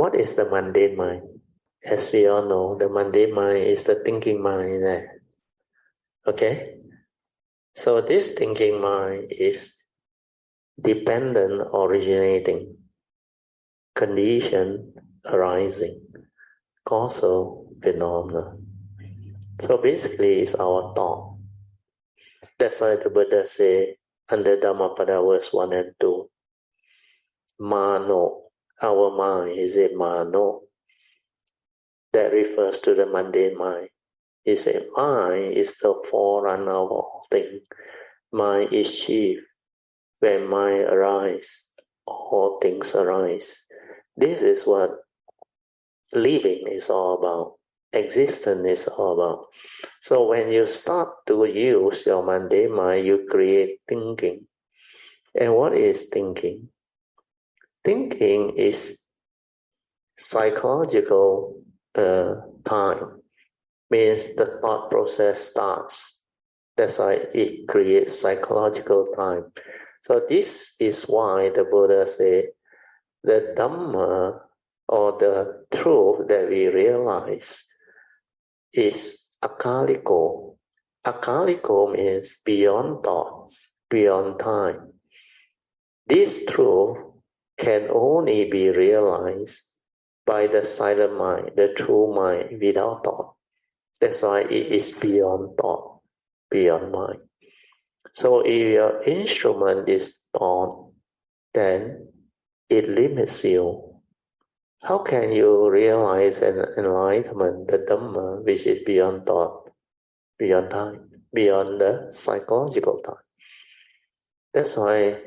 What is the mundane mind? As we all know, the mundane mind is the thinking mind there. Okay? So this thinking mind is dependent originating, condition arising, causal phenomena. So basically it's our thought. That's why the Buddha say under Dhammapada verse 1 and 2, Mano, our mind is a Mano. That refers to the mundane mind. He said, mind is the forerunner of all things. Mind is chief. When mind arises, all things arise. This is what living is all about. Existence is all about. So when you start to use your mundane mind, you create thinking. And what is thinking? Thinking is psychological time. Means the thought process starts. That's why it creates psychological time. So this is why the Buddha said the Dhamma or the truth that we realize is akaliko. Akaliko means beyond thought, beyond time. This truth can only be realized by the silent mind, the true mind without thought. That's why it is beyond thought, beyond mind. So if your instrument is thought, then it limits you. How can you realize an enlightenment, the Dhamma, which is beyond thought, beyond time, beyond the psychological time? That's why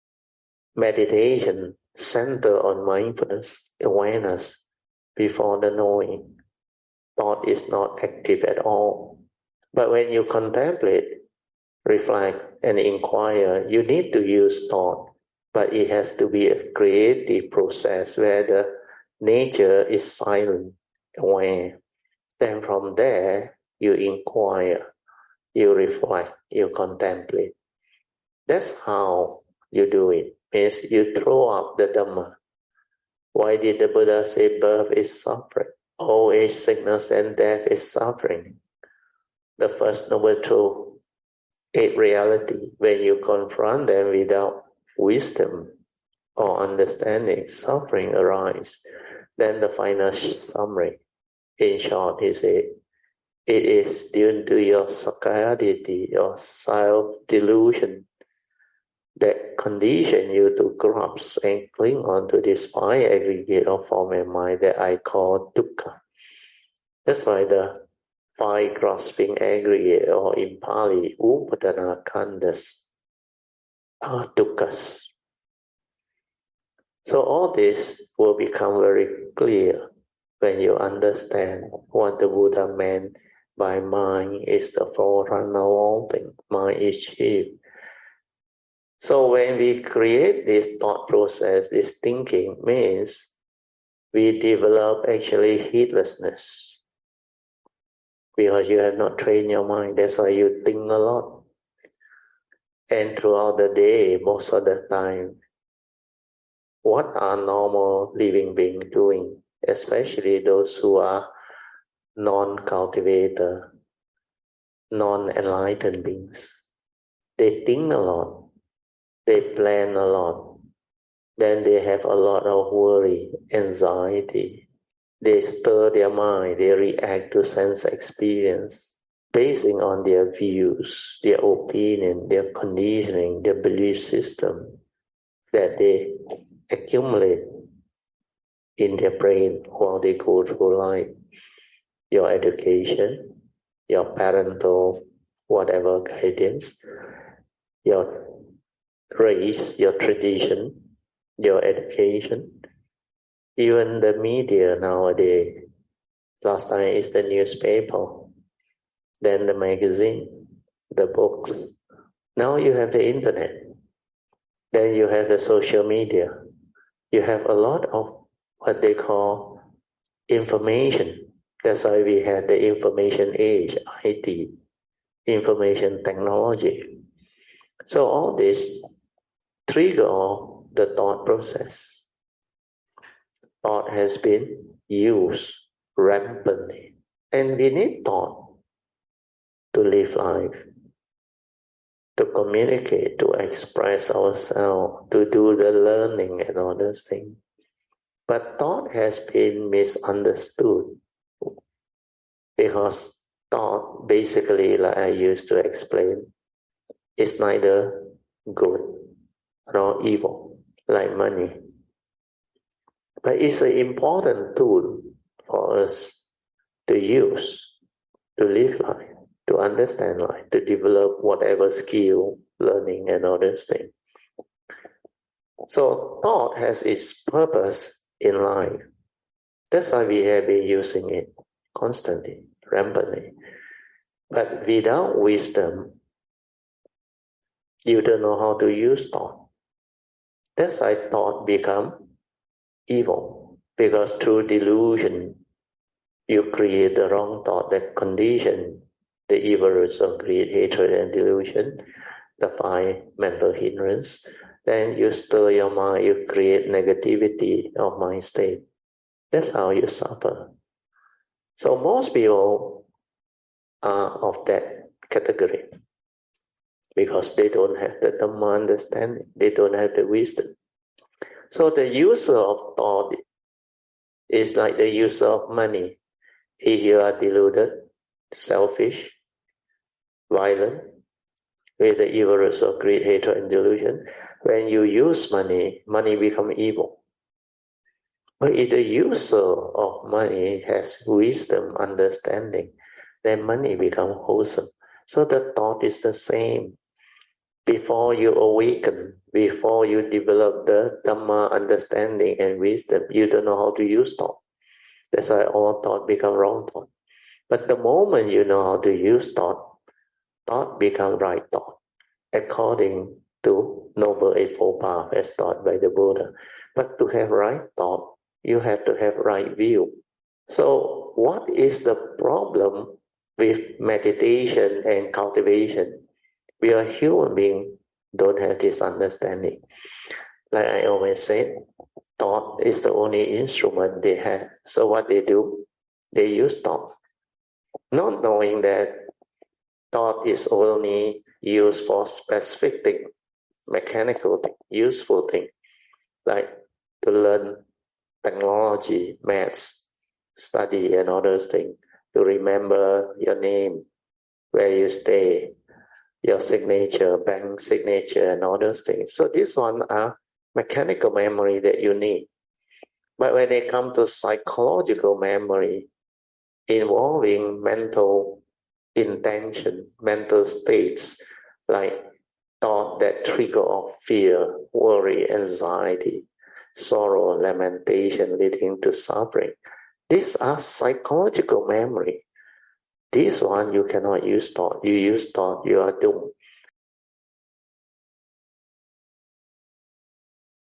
meditation center on mindfulness, awareness before the knowing. Thought is not active at all. But when you contemplate, reflect, and inquire, you need to use thought, but it has to be a creative process where the nature is silent, aware. Then from there, you inquire, you reflect, you contemplate. That's how you do it. Means you throw up the Dhamma. Why did the Buddha say birth is suffering? Old age, sickness, and death is suffering. The first noble truth, eight reality. When you confront them without wisdom or understanding, suffering arises. Then the final summary. In short, he said, it is due to your sakayaditi, your self-delusion, that condition you to grasp and cling on to this five aggregate of form and mind that I call dukkha. That's why the five grasping aggregate, or in Pali, upadana khandas, are dukkhas. So all this will become very clear when you understand what the Buddha meant by mind is the forerunner of all things. Mind is chief. So when we create this thought process, this thinking means we develop actually heedlessness. Because you have not trained your mind, that's why you think a lot. And throughout the day, most of the time, what are normal living beings doing? Especially those who are non-cultivator, non-enlightened beings. They think a lot. They plan a lot. Then they have a lot of worry, anxiety. They stir their mind. They react to sense experience basing on their views, their opinion, their conditioning, their belief system that they accumulate in their brain while they go through life. Your education, your parental, whatever guidance, your race, your tradition, your education, even the media nowadays. Last time is the newspaper, then the magazine, the books. Now you have the internet. Then you have the social media. You have a lot of what they call information. That's why we had the information age, IT, information technology. So all this trigger the thought process. thought has been used rampantly. And we need thought to live life, to communicate, to express ourselves, to do the learning and all those things. But thought has been misunderstood because thought, basically, like I used to explain, is neither good nor evil, like money. But it's an important tool for us to use, to live life, to understand life, to develop whatever skill, learning, and all those things. So thought has its purpose in life. That's why we have been using it constantly, rampantly. But without wisdom, you don't know how to use thought. That's why thought become evil, because through delusion, you create the wrong thought that condition the evil roots of greed, hatred, and delusion, the 5 mental hindrance. Then you stir your mind, you create negativity of mind state. That's how you suffer. So most people are of that category because they don't have the Dhamma understanding, they don't have the wisdom. So the user of thought is like the user of money. If you are deluded, selfish, violent, with the evil roots of greed, hatred, and delusion, when you use money, money becomes evil. But if the user of money has wisdom, understanding, then money becomes wholesome. So the thought is the same. Before you awaken, before you develop the Dhamma understanding and wisdom, you don't know how to use thought. That's why all thought become wrong thought. But the moment you know how to use thought, thought become right thought, according to Noble Eightfold Path as taught by the Buddha. But to have right thought, you have to have right view. So what is the problem with meditation and cultivation? We are human beings, don't have this understanding. Like I always said, thought is the only instrument they have. So what they do? They use thought. Not knowing that thought is only used for specific thing, mechanical thing, useful thing, like to learn technology, maths, study and all those things, to remember your name, where you stay, your signature, bank signature and all those things. So these ones are mechanical memory that you need. But when they come to psychological memory, involving mental intention, mental states, like thought that trigger off fear, worry, anxiety, sorrow, lamentation leading to suffering. These are psychological memory. This one you cannot use thought. You use thought, you are doomed.